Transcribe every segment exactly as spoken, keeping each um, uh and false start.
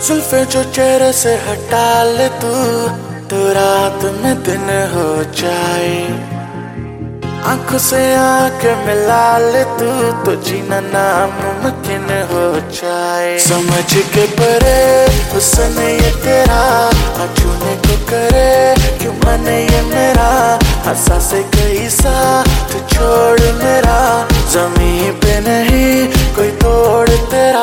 जुल्फे जो चेहरे से हटा ले तू, तो रात में दिन हो जाए। आंखों से आंखें मिला ले तू, तो जीना नामुमकिन हो जाए। समझ के परे हुस्न ये तेरा, छूने को करे क्यों मन ये मेरा। हंसा से कहीं सा तू छोड़ मेरा, जमीन पे नहीं कोई तोड़ तेरा।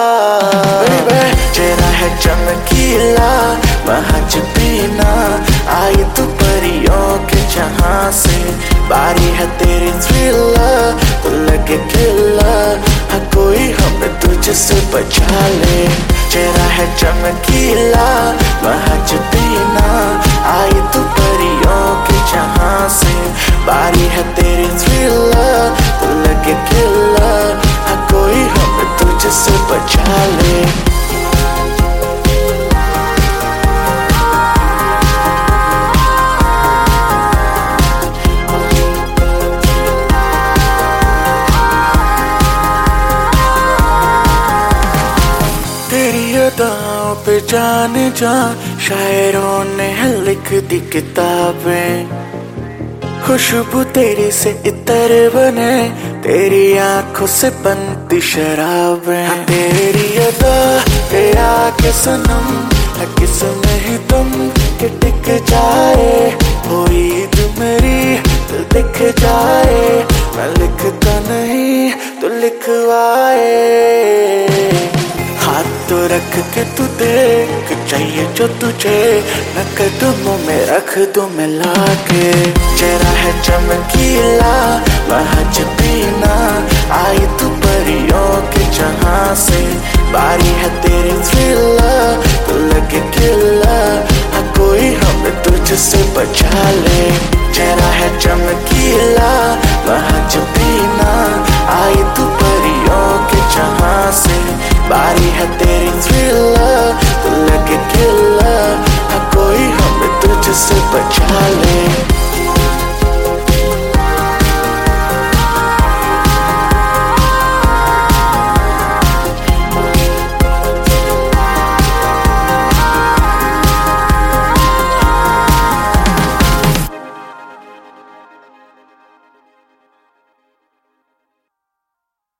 चेहरा है चमकीला महज पीना, आई तू परियों के जहां से। बारी है तेरी थ्रिलर, तो लगे किलर, हाँ कोई हमें तुझसे बचा ले। चेहरा है चमकीला महज पीना, आई तू परियों के जहां से। बारी है तेरी थ्रिलर, तो लगे किलर, हाँ कोई हमें तुझसे बचा ले। तेरी अदाओं पे जाने जा, शायरों ने लिख दी किताबें। खुशबू तेरी से इतर बने, तेरी आंखों से बनती शराबें। हाँ तेरी अदा के आगे सनम, है किसमें ही तुम के टिक जाए। हो ईद मेरी तो दिख जाए, मैं लिखता नहीं तो लिखवाए। हाथ तो रख के तू देख, चाहिए जो तुझे मैं कदमों में रख दूं मिला के। चेहरा है चमकीला महज पीना, आई